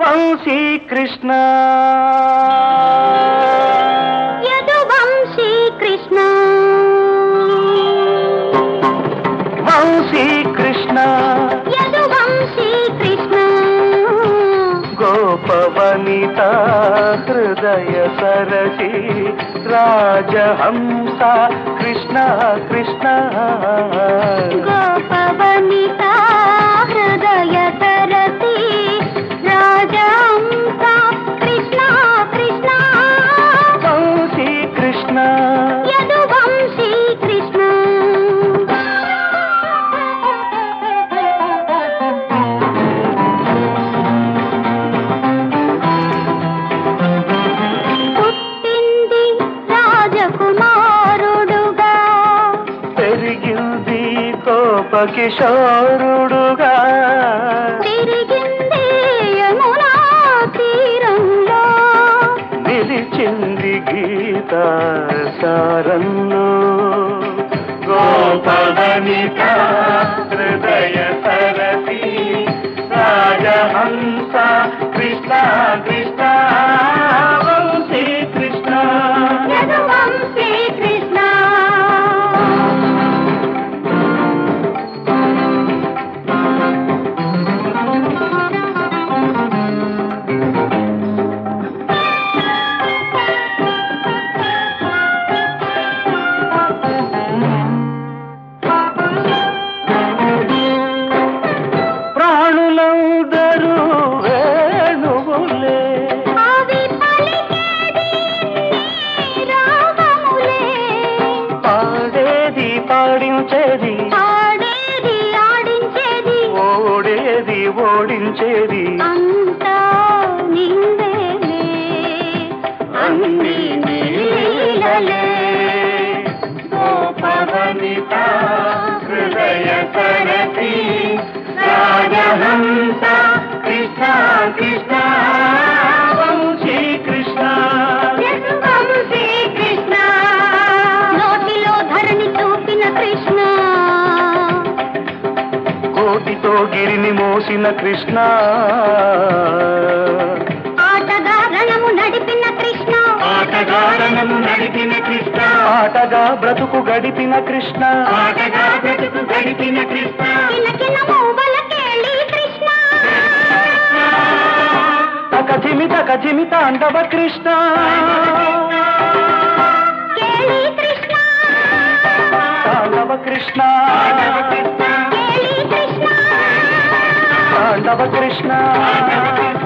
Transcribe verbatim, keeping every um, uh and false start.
వంశీ కృష్ణ యదు వంశీ కృష్ణ వంశీ కృష్ణ యదు వంశీ కృష్ణ గోపవనిత హృదయ సరసి రాజహంస కృష్ణ కృష్ణ గోపవనిత హృదయ సరసి రాజహంస కృష్ణ కృష్ణ వంశీ కృష్ణ యదు వంశీ కృష్ణ పుట్టింది రాజకుమారుడుగా పెరిగింది కోపకిశోరుడుగా తిరిగింది యమునా తీరంలో నిలిచింది గీత సారన్ను గోపవనిత హృదయ సరసి రాజహంస కృష్ణ కృష్ణ వంశీ కృష్ణ యదు వంశీ కృష్ణ ప్రాణులందరూ వేణువులే అవి పలికేది రాగములే పాడేది పాడించేది ఆడేది ఆడించేది ఓడేది ఓడించేది అంతా నీవేలే అన్ని నీలలే గోపవనిత హృదయ సరసి రాజహంస కృష్ణ కృష్ణ వంశీ కృష్ణ యదు వంశీ కృష్ణ నోటిలో ధరణి చూపిన కృష్ణ కోటితో గిరిని మోసిన కృష్ణ ఆటగా రణము నడిపిన కృష్ణ ఆటగారణము నడిపిన కృష్ణ ఆటగా బ్రతుకు గడిపిన కృష్ణ ఆటగా బ్రతుకు గడిపిన కృష్ణ కిలకిల మూవలకేళి కృష్ణ తకజిమి తకజిమి తాండవ కృష్ణ కేళి కృష్ణ తాండవ కృష్ణ కేళి కృష్ణ తాండవ కృష్ణ